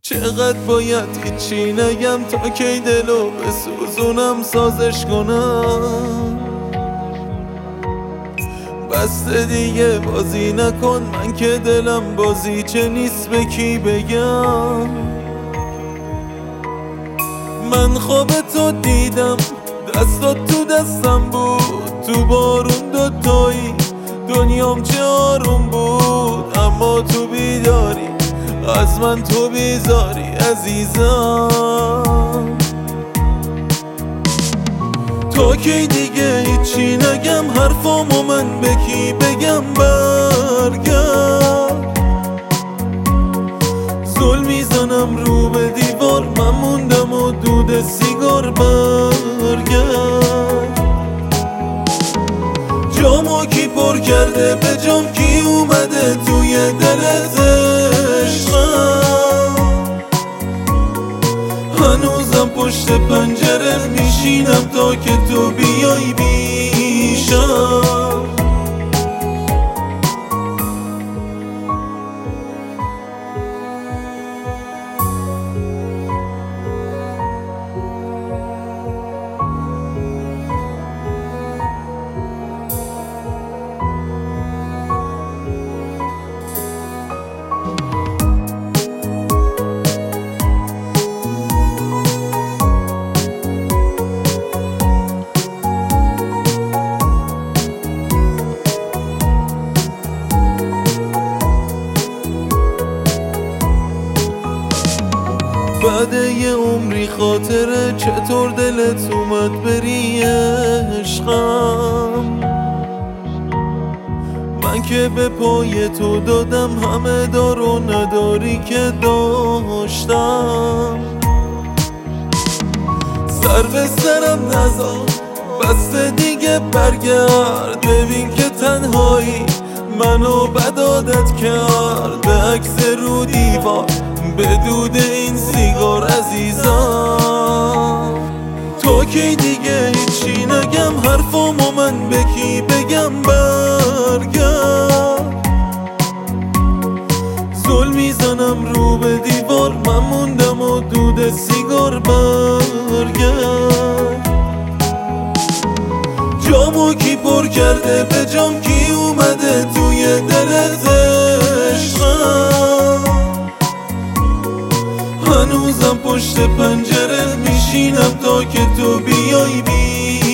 چقدر باید هیچی نگم تا کی دلو بسوزونم سازش کنم. بسته دیگه بازی نکن، من که دلم بازی چه نیست به کی بگم. من خواب تو دیدم، دستات تو دستم بود، تو بارون دوتایی دنیام چه آروم بود. اما تو بیداری از من، تو بیزاری عزیزم. تا کی دیگه هیچی نگم، حرفامو من به کی بگم؟ برگرد. زل میزنم رو به دیوار، من موندم و دود سیگار. برگرد. جامو کی پر کرده به جام، کی اومده توی دلت عشقم. هنوزم پشت پنجره میشینم تا که تو بیای پیشم. بعد یه عمری خاطره، چطور دلت اومد بری عشقم؟ من که به پای تو دادم همه دار و نداری که داشتم. سر به سرم نذار، بسته دیگه برگرد. ببین که تنهایی منو بد عادت کرد، به عکس رو دیوار، به دود این سیگار عزیزم. تا کی دیگه هیچی نگم، حرفامو من به کی بگم؟ برگرد. زل میزنم رو به دیوار، من موندم و دود سیگار. برگرد. جامو کی پر کرده به جام، کی اومده توی دلت عشقم. هنوزم پشت پنجره میشینم تا که تو بیای